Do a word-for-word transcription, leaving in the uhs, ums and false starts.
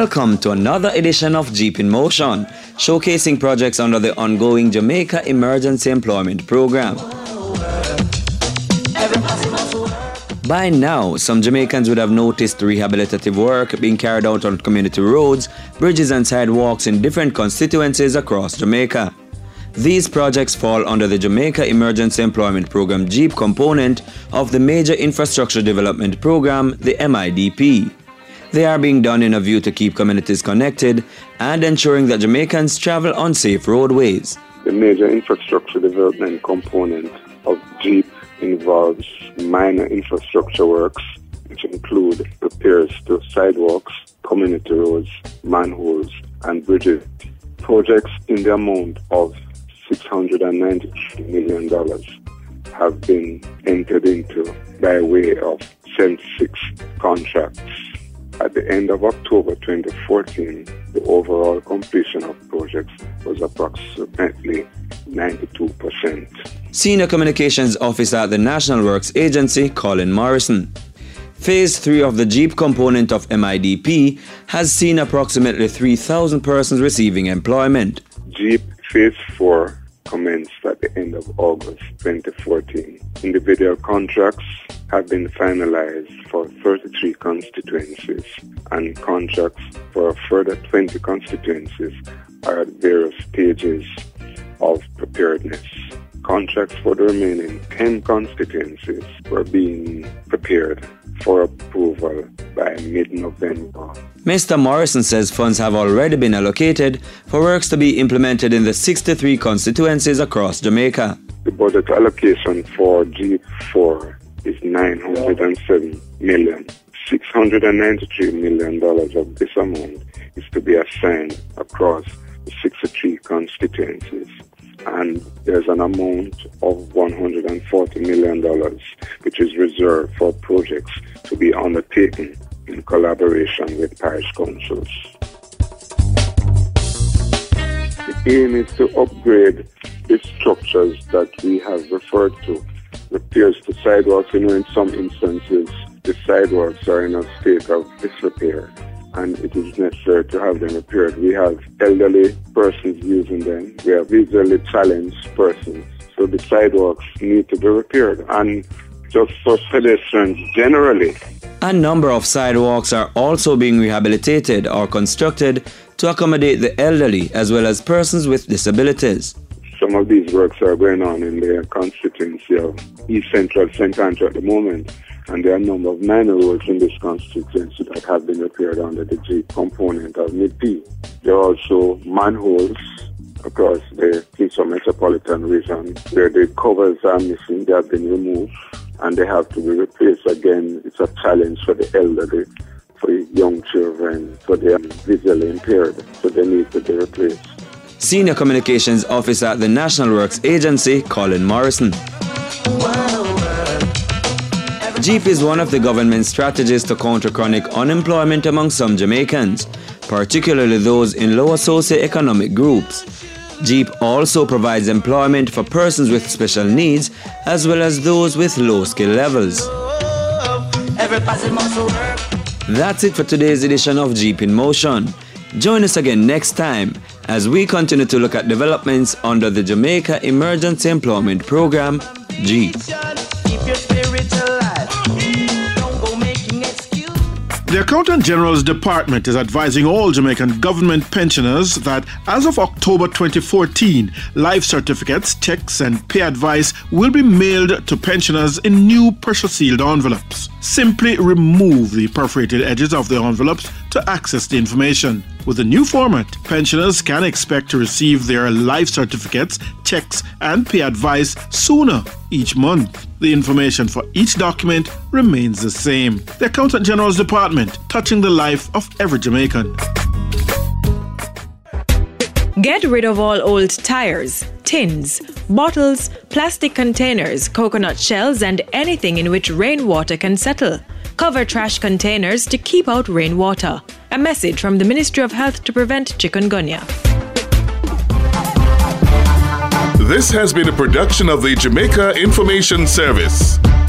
Welcome to another edition of Jeep in Motion, showcasing projects under the ongoing Jamaica Emergency Employment Program. By now, some Jamaicans would have noticed rehabilitative work being carried out on community roads, bridges and sidewalks in different constituencies across Jamaica. These projects fall under the Jamaica Emergency Employment Program Jeep component of the Major Infrastructure Development Program, the M I D P. They are being done in a view to keep communities connected and ensuring that Jamaicans travel on safe roadways. The Major Infrastructure Development component of Jeep involves minor infrastructure works, which include repairs to sidewalks, community roads, manholes, and bridges. Projects in the amount of six hundred ninety-three million dollars have been entered into by way of seventy-six contracts. At the end of October twenty fourteen, the overall completion of projects was approximately ninety-two percent. Senior Communications Officer at the National Works Agency, Colin Morrison. Phase three of the Jeep component of M I D P has seen approximately three thousand persons receiving employment. Jeep Phase four commenced at the end of August twenty fourteen. Individual contracts have been finalized for thirty-three constituencies, and contracts for a further twenty constituencies are at various stages of preparedness. Contracts for the remaining ten constituencies were being prepared for approval by mid-November. Mister Morrison says funds have already been allocated for works to be implemented in the sixty-three constituencies across Jamaica. The budget allocation for Jeep four is nine hundred seven million dollars. six hundred ninety-three million dollars of this amount is to be assigned across the sixty-three constituencies. And there's an amount of one hundred forty million dollars which is reserved for projects to be undertaken in collaboration with parish councils. The aim is to upgrade the structures that we have referred to. Repairs to sidewalks, you know, in some instances, the sidewalks are in a state of disrepair, and it is necessary to have them repaired. We have elderly persons using them. We have visually challenged persons. So the sidewalks need to be repaired. And just for pedestrians generally. A number of sidewalks are also being rehabilitated or constructed to accommodate the elderly as well as persons with disabilities. Some of these works are going on in the constituency of East Central Saint Andrew at the moment, and there are a number of minor roads in this constituency that have been repaired under the Jeep component of M I D P. There are also manholes across the Kingston metropolitan region where the covers are missing. They have been removed and they have to be replaced again. It's a challenge for the elderly, for young children, for the visually impaired, so they need to be replaced. Senior Communications Officer at the National Works Agency, Colin Morrison. Jeep is one of the government's strategies to counter chronic unemployment among some Jamaicans, particularly those in lower socio-economic groups. Jeep also provides employment for persons with special needs as well as those with low skill levels. That's it for today's edition of Jeep in Motion. Join us again next time as we continue to look at developments under the Jamaica Emergency Employment Program, Jeep. The Accountant General's Department is advising all Jamaican government pensioners that as of October twenty fourteen, life certificates, checks and pay advice will be mailed to pensioners in new pressure-sealed envelopes. Simply remove the perforated edges of the envelopes to access the information. With the new format, pensioners can expect to receive their life certificates, checks and pay advice sooner each month. The information for each document remains the same. The Accountant General's Department, touching the life of every Jamaican. Get rid of all old tires, tins, bottles, plastic containers, coconut shells, and anything in which rainwater can settle. Cover trash containers to keep out rainwater. A message from the Ministry of Health to prevent chikungunya. This has been a production of the Jamaica Information Service.